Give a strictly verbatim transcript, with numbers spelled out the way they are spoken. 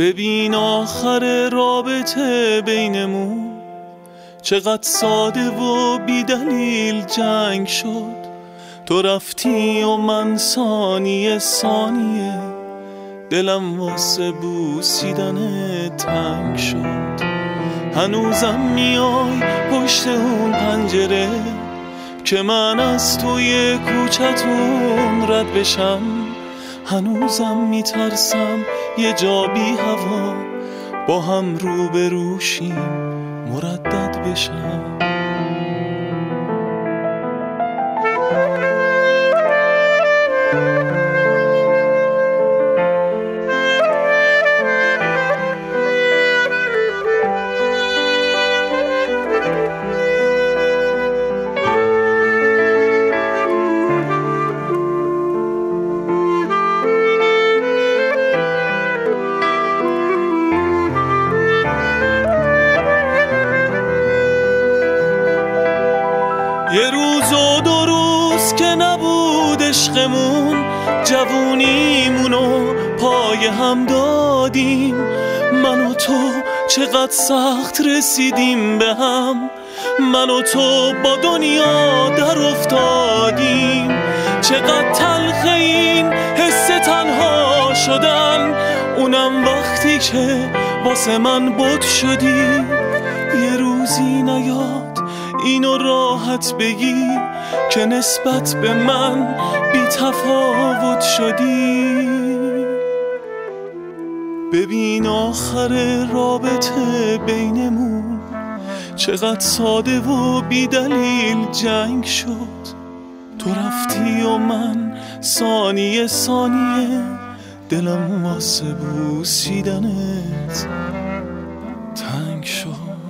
ببین آخر رابطه بینمون چقدر ساده و بی دلیل جنگ شد. تو رفتی و من ثانیه ثانیه دلم واسه بوسیدن تنگ شد. هنوزم میای پشت اون پنجره که من از توی کوچتون رد بشم. هنوزم میترسم یه جا بی هوا با هم روبروشیم مردد بشم. یه روز و دو روز که نبود عشقمون، جوونیمونو پای هم دادیم. من و تو چقدر سخت رسیدیم به هم، من و تو با دنیا در افتادیم. چقدر تلخ این حس تنها شدن، اونم وقتی که واسه من بد شدی. یه روزی نیاد اینو راحت بگی که نسبت به من بی تفاوت شدی. ببین آخر رابطه بینمون چقدر ساده و بی دلیل جنگ شد. تو رفتی و من ثانیه ثانیه دلم واسه بوسیدنت تنگ شد.